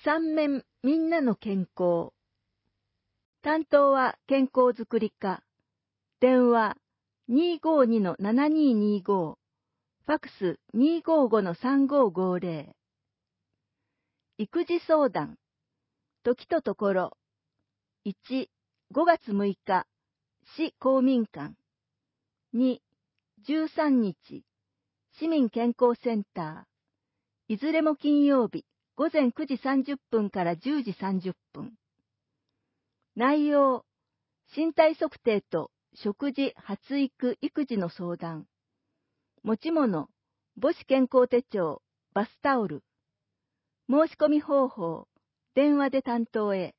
三面みんなの健康。担当は健康づくり課。電話 252-7225。ファックス 255-3550。育児相談。時とところ。1、5月6日、市公民館。2、13日、市民健康センター。いずれも金曜日、午前9時30分から10時30分。内容、身体測定と食事、発育、育児の相談。持ち物、母子健康手帳、バスタオル。申し込み方法、電話で担当へ。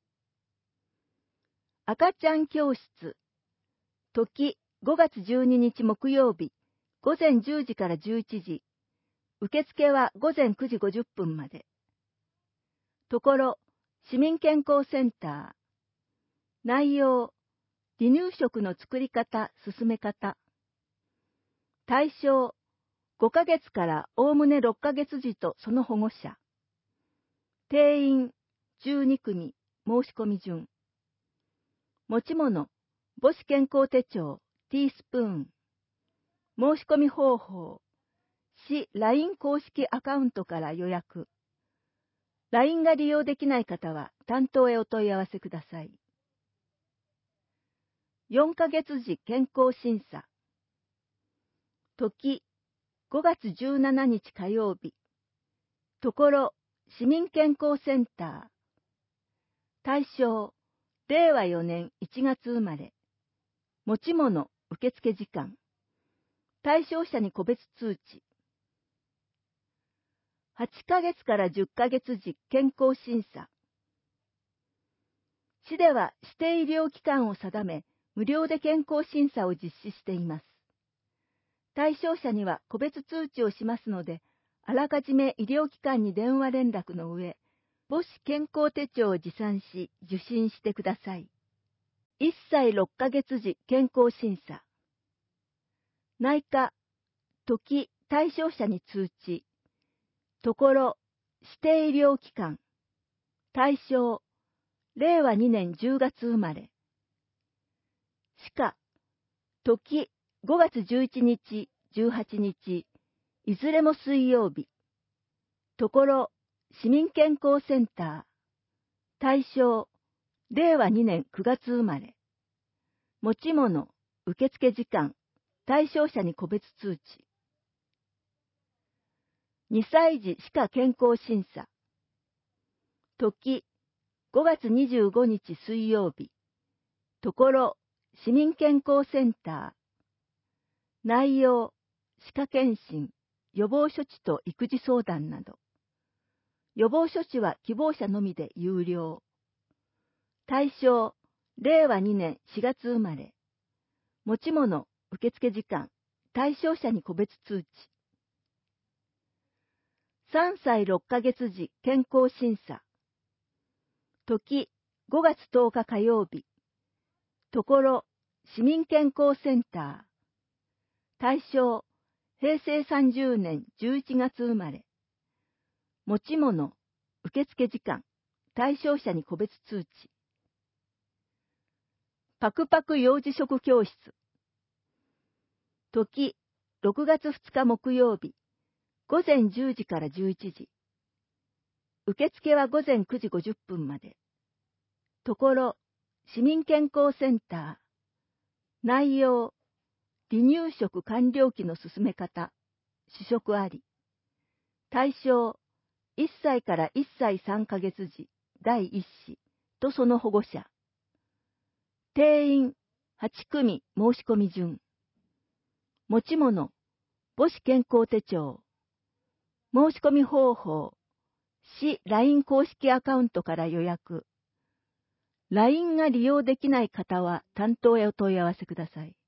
赤ちゃん教室。時、5月12日木曜日、午前10時から11時。受付は午前9時50分まで。ところ、市民健康センター。内容、離乳食の作り方、進め方。対象、5ヶ月からおおむね6ヶ月児とその保護者。定員、12組、申し込み順。持ち物、母子健康手帳、ティースプーン。申し込み方法、市 LINE 公式アカウントから予約。LINE が利用できない方は担当へお問い合わせください。4ヶ月時健康審査。時、5月17日火曜日。ところ、市民健康センター。対象、令和4年1月生まれ。持ち物、受付時間。対象者に個別通知。8ヶ月から10ヶ月時健康審査。市では指定医療機関を定め、無料で健康審査を実施しています。対象者には個別通知をしますので、あらかじめ医療機関に電話連絡の上、母子健康手帳を持参し、受診してください。1歳6ヶ月時健康審査。内科、時、対象者に通知。ところ、指定医療機関。対象、令和2年10月生まれ。歯科、時、5月11日、18日、いずれも水曜日。ところ、市民健康センター。対象、令和2年9月生まれ。持ち物、受付時間、対象者に個別通知。2歳児歯科健康審査。時、5月25日水曜日。ところ、市民健康センター。内容、歯科検診、予防処置と育児相談など。予防処置は希望者のみで有料。対象、令和2年4月生まれ。持ち物、受付時間、対象者に個別通知。3歳6ヶ月時健康審査。時、5月10日火曜日。ところ、市民健康センター。対象、平成30年11月生まれ。持ち物、受付時間、対象者に個別通知。パクパク幼児食教室。時、6月2日木曜日。午前10時から11時。受付は午前9時50分まで。ところ、市民健康センター。内容、離乳食完了期の進め方、試食あり。対象、1歳から1歳3ヶ月時、第1子とその保護者。定員、8組申し込み順。持ち物、母子健康手帳。申し込み方法、市 LINE 公式アカウントから予約。LINE が利用できない方は担当へお問い合わせください。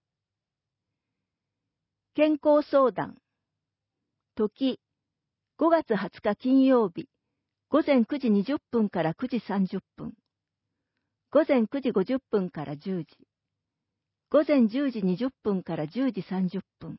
健康相談。時、5月20日金曜日、午前9時20分から9時30分。午前9時50分から10時。午前10時20分から10時30分。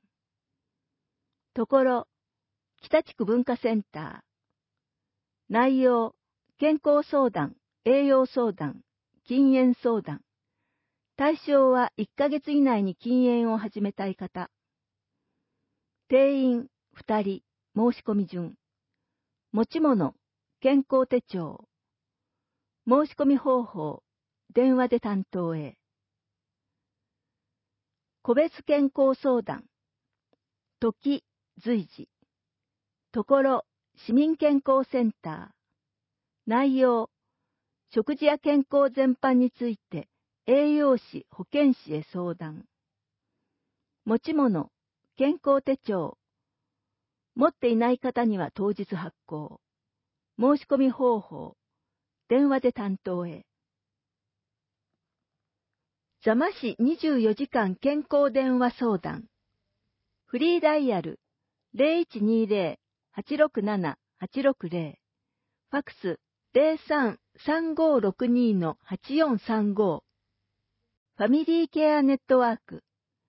ところ、北地区文化センター。内容、 健康相談、栄養相談、禁煙相談。対象は1ヶ月以内に禁煙を始めたい方。定員2人、申し込み順。持ち物、健康手帳。申し込み方法、電話で担当へ。個別健康相談。時、随時。ところ、市民健康センター。内容、食事や健康全般について、栄養士、保健師へ相談。持ち物、健康手帳。持っていない方には当日発行。申し込み方法、電話で担当へ。座間市24時間健康電話相談。フリーダイヤル 0120-867-860。ファクス 03-3562-8435。ファミリーケアネットワーク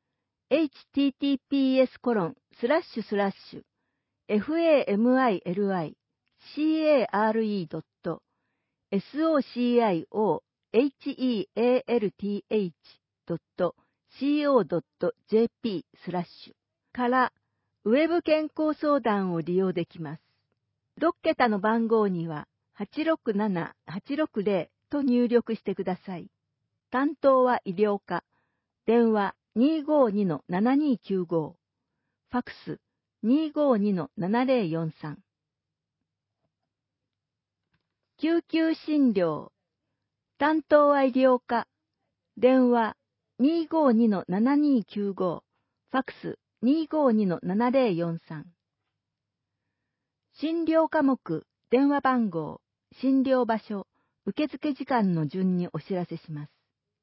https://family-socialth.co.jp/ からウェブ健康相談を利用できます。6桁の番号には867-860と入力してください。担当は医療課。電話252-7295。ファクス 252-7043。救急診療。担当は医療課。電話252-7295。ファクス 252-7043。診療科目、電話番号、診療場所、受付時間の順にお知らせします。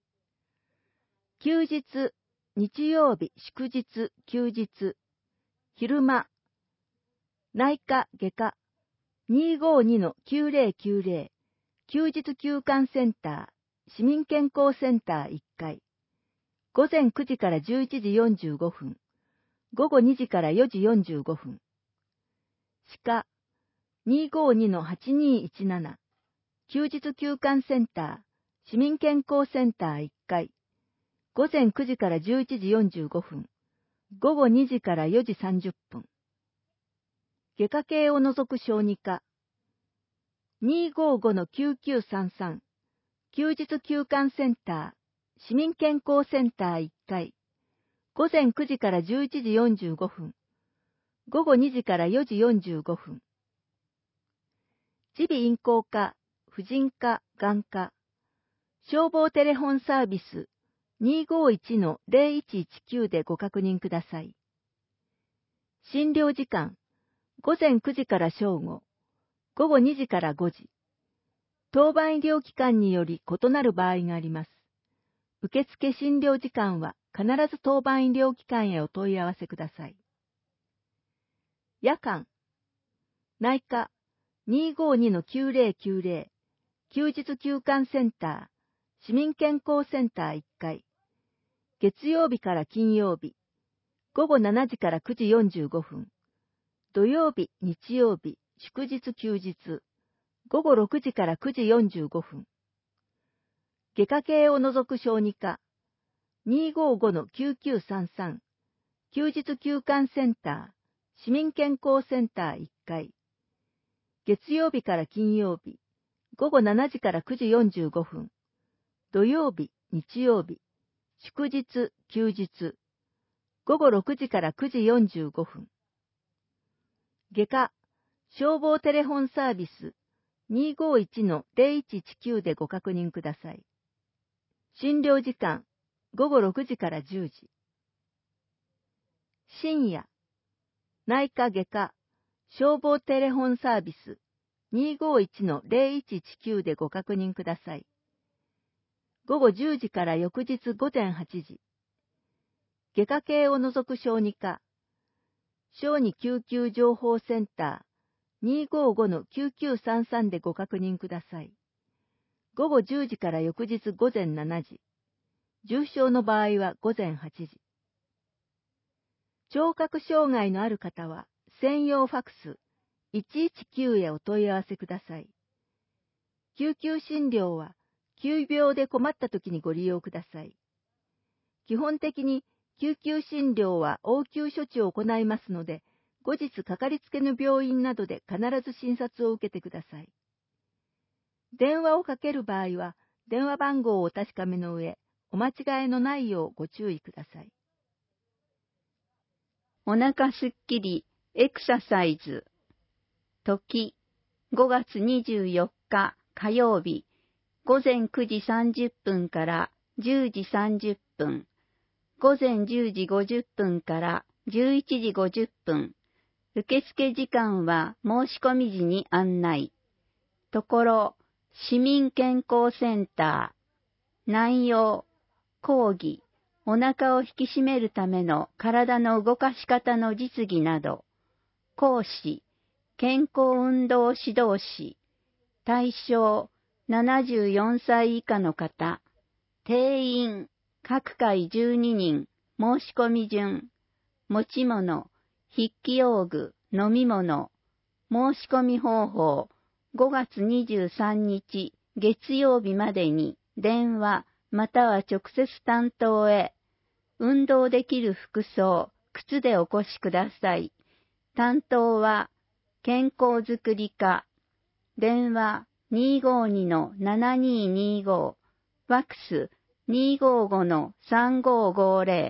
休日、日曜日、祝日、休日、昼間、内科、外科、252-9090、休日休館センター、市民健康センター1階、午前9時から11時45分、午後2時から4時45分、歯科、252-8217、休日休館センター、市民健康センター1階、午前9時から11時45分、午後2時から4時30分。外科系を除く小児科、255-9933、休日休館センター、市民健康センター1階、午前9時から11時45分、午後2時から4時45分。耳鼻咽喉科、婦人科、眼科、消防テレホンサービス、251-0119でご確認ください。診療時間、午前9時から正午、午後2時から5時。当番医療機関により異なる場合があります。受付診療時間は必ず当番医療機関へお問い合わせください。夜間、内科、252-9090、休日休館センター、市民健康センター1階、月曜日から金曜日、午後7時から9時45分、土曜日、日曜日、祝日休日、午後6時から9時45分。外科系を除く小児科、255-9933、休日休館センター、市民健康センター1階、月曜日から金曜日、午後7時から9時45分、土曜日、日曜日、祝日、休日、午後6時から9時45分。外科、消防テレホンサービス、251-0119でご確認ください。診療時間、午後6時から10時。深夜、内科外科、消防テレホンサービス、251-0119でご確認ください。午後10時から翌日午前8時。外科系を除く小児科、小児救急情報センター、255-9933でご確認ください。午後10時から翌日午前7時。重症の場合は午前8時。聴覚障害のある方は、専用ファクス119へお問い合わせください。 救急診療は急病で困った時にご利用ください。基本的に救急診療は応急処置を行いますので、後日かかりつけの病院などで必ず診察を受けてください。電話をかける場合は、電話番号をお確かめの上、お間違いのないようご注意ください。 お腹すっきりエクササイズ。時、5月24日火曜日、午前9時30分から10時30分、午前10時50分から11時50分、受付時間は申し込み時に案内。ところ、市民健康センター。内容、講義、お腹を引き締めるための体の動かし方の実技など。講師、健康運動指導士。対象、74歳以下の方。定員、各回12人。申し込み順。持ち物、筆記用具、飲み物。申し込み方法、5月23日月曜日までに電話または直接担当へ。運動できる服装、靴でお越しください。担当は健康づくり課。電話 252-7225。ファックス 255-3550。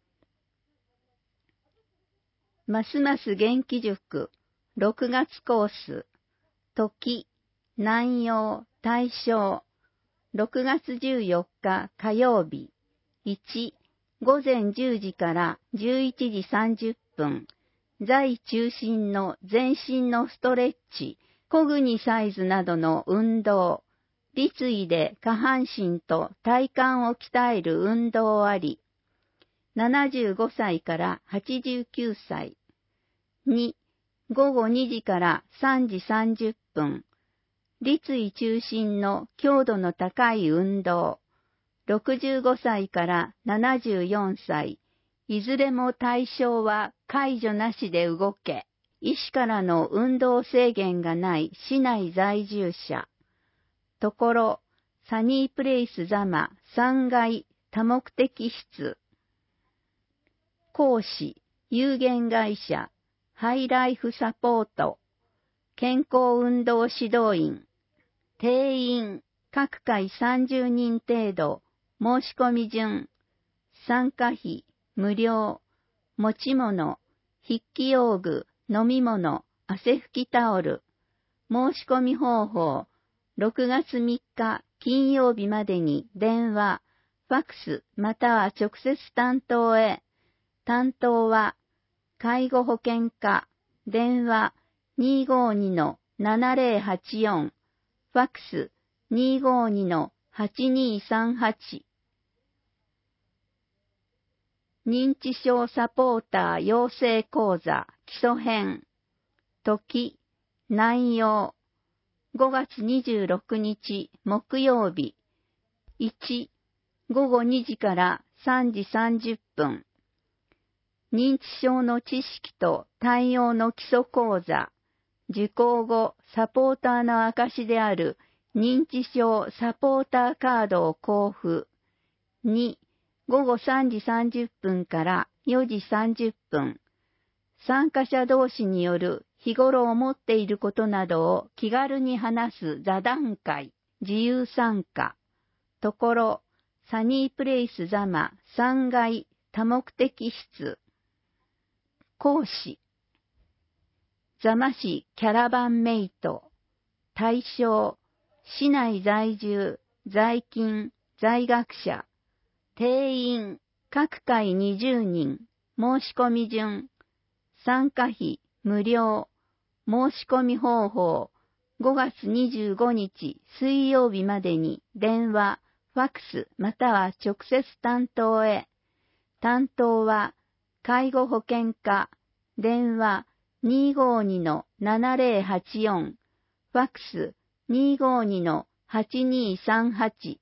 ますます元気塾6月コース。時、内容、対象。6月14日火曜日。1、午前10時から11時30分。座位中心の全身のストレッチ、小国サイズなどの運動。立位で下半身と体幹を鍛える運動あり。75歳から89歳。2、午後2時から3時30分。立位中心の強度の高い運動。65歳から74歳。いずれも対象は介助なしで動け。医師からの運動制限がない市内在住者。ところ、サニープレイス座間3階多目的室。講師、有限会社。ハイライフサポート。健康運動指導員。定員、各回30人程度。申し込み順。参加費、無料。持ち物、筆記用具、飲み物、汗拭きタオル。申し込み方法。6月3日金曜日までに電話、ファックスまたは直接担当へ。担当は、介護保険課、電話 252-7084、ファックス 252-8238。認知症サポーター養成講座基礎編。時、内容。5月26日木曜日。1、午後2時から3時30分。認知症の知識と対応の基礎講座。受講後、サポーターの証である認知症サポーターカードを交付。2、午後3時30分から4時30分。参加者同士による日頃思っていることなどを気軽に話す座談会。自由参加。ところ、サニープレイス座間3階多目的室。講師。座間市キャラバンメイト。対象。市内在住、在勤、在学者。定員。各回20人。申し込み順。参加費、無料。申し込み方法。5月25日水曜日までに電話、ファックスまたは直接担当へ。担当は、介護保険課。電話 252-7084、ファックス 252-8238。